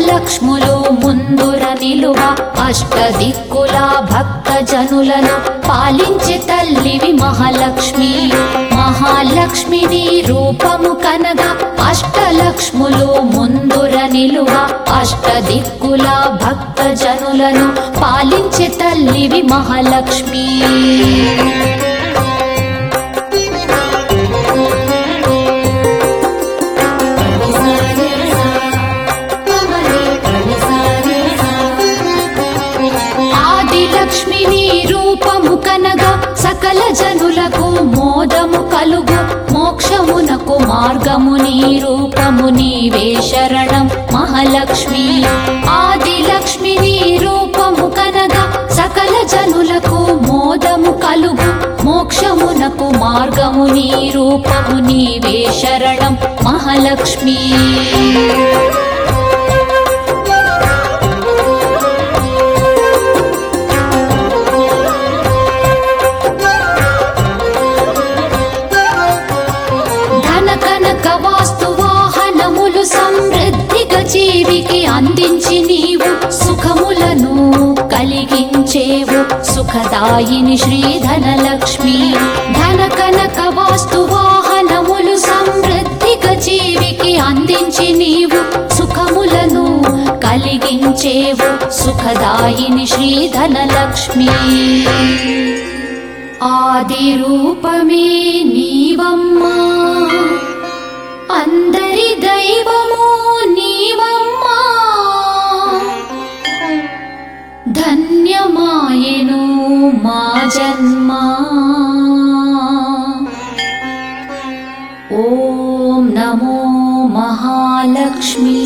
అష్టలక్ష్ములు ముందుర నిలువ అష్టదిక్కుల భక్త జనులను పాలించే తల్లివి మహాలక్ష్మి. మహాలక్ష్మిని రూపము కనగా అష్టలక్ష్ములు ముందుర నిలువ అష్టదిక్కుల భక్త జనులను పాలించే తల్లివి మహాలక్ష్మి. ఆదిలక్ష్మిని రూపము కనగా సకల జనులకు మోదము కలుగు మోక్షమునకు మార్గము నీ రూపము నీవే శరణం మహాలక్ష్మి. ఆదిలక్ష్మిని రూపము కనగా సకల జనులకు మోదము కలుగు మోక్షమునకు మార్గము నీ రూపము నీవే శరణం మహాలక్ష్మి. సమృద్ధిగా జీవికి అందించి నీవు సుఖములను కలిగించేవు సుఖదాయిని శ్రీ ధనలక్ష్మి. ధన కనక వాస్తు వాహనములు సమృద్ధిగా జీవికి అందించి నీవు సుఖములను కలిగించేవు సుఖదాయిని శ్రీ ధనలక్ష్మి. ఆది రూపమే నీవమ్మా అందరి దైవము నీవమ్మా ధన్యమాయెను మా జన్మ. ఓం నమో మహాలక్ష్మి.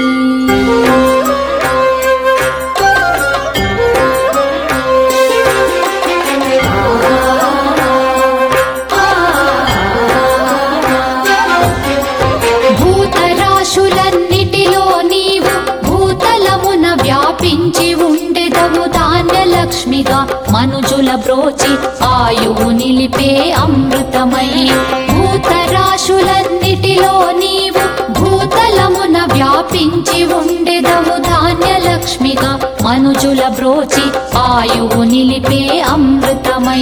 వ్యాపించి ఉండెదవు ధాన్యలక్ష్మిగా మనుజుల బ్రోచి ఆయువు నిలిపే అమృతమై. భూతరాశులన్నిటిలో నీవు భూతలమున వ్యాపించి ఉండెదవు ధాన్యలక్ష్మిగా మనుజుల బ్రోచి ఆయువు నిలిపే అమృతమై.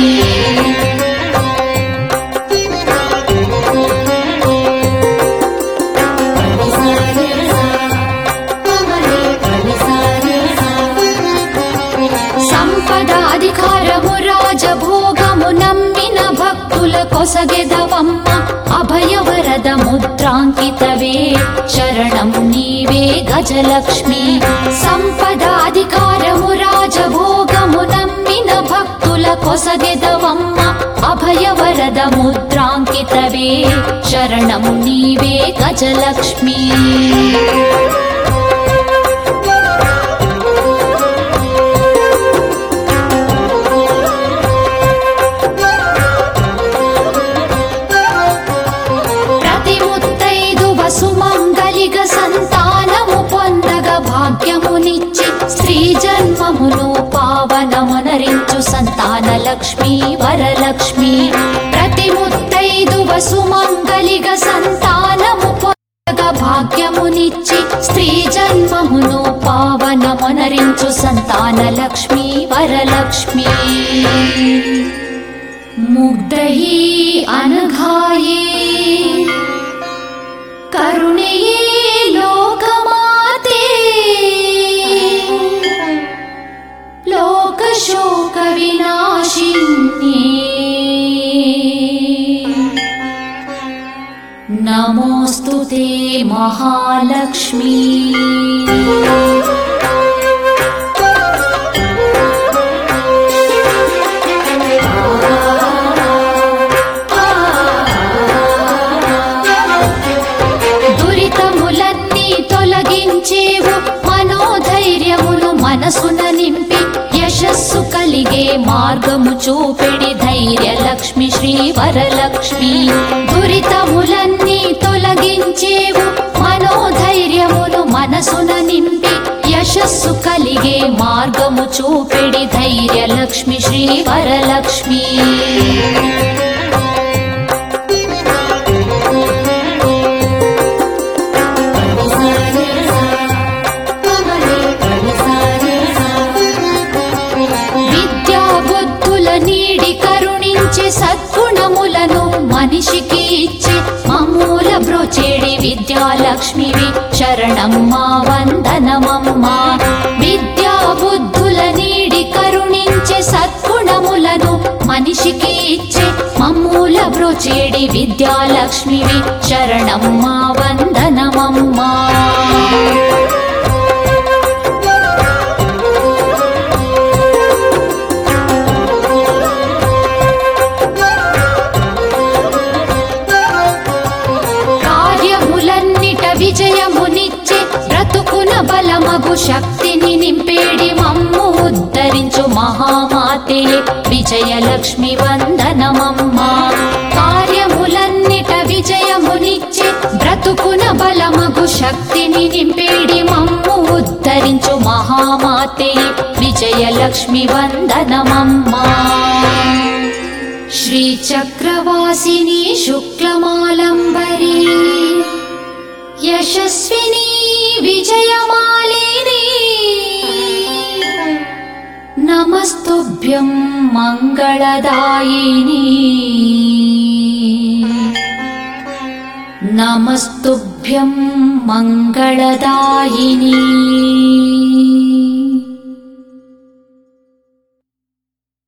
అధికారము రాజభోగము నమ్మిన భక్తుల కొసగెదవమ్మ అభయవరద ముద్రాంకితవే శరణం నీవే గజలక్ష్మి. సంపదాధికారము రాజభోగము నమ్మిన భక్తుల కొసగెదవమ్మ అభయవరద ముద్రాంకితవే శరణం నీవే గజలక్ష్మి. సంతానము పొందగ భాగ్యమునిచ్చి స్త్రీ జన్మమును పావనమునరించు సంతాన లక్ష్మి వరలక్ష్మి. ప్రతి ముత్తైదువ సుమంగళిగ సంతానము పొందగ భాగ్యమునిచ్చి స్త్రీ జన్మమును పావనమునరించు సంతాన లక్ష్మి వరలక్ష్మి. ముగ్ధయీ అనఘాయే కరుణయే లోకమాతే లోకశోక వినాశిన్యే నమోస్తుతే మహాలక్ష్మి. మనోధైర్యమును మనసున నింపి యశస్సు కలిగే మార్గము చూపెడి ధైర్యలక్ష్మి శ్రీ వరలక్ష్మి. దురితములన్నీ తొలగించేవు మనోధైర్యమును మనసున నింపి యశస్సు కలిగే మార్గము చూపెడి ధైర్యలక్ష్మి శ్రీ వరలక్ష్మి. విద్యాలక్ష్మివి శరణమ్మా వందనమమ్మా. విద్యా బుద్ధుల నీడి కరుణించే సద్గుణములను మనిషికి ఇచ్చే మమ్ముల బ్రోచేడి విద్యాలక్ష్మివి శరణమ్మా వందనమమ్మా. విజయమునిచ్చే బ్రతుకున బలమగు శక్తిని నింపేడి మమ్ము ఉద్ధరించు మహామాతే విజయలక్ష్మి వందనమమ్మా. కార్యములన్నిట విజయమునిచ్చే బ్రతుకున బలమగు శక్తిని నింపేడి మమ్ము ఉద్ధరించు మహామాతే విజయలక్ష్మి వందనమమ్మా. శ్రీచక్రవాసిని శుక్లమాలంబరీ యశస్విని విజయమాలిని నమస్తుభ్యం మంగళదాయిని నమస్తుభ్యం మంగళదాయిని.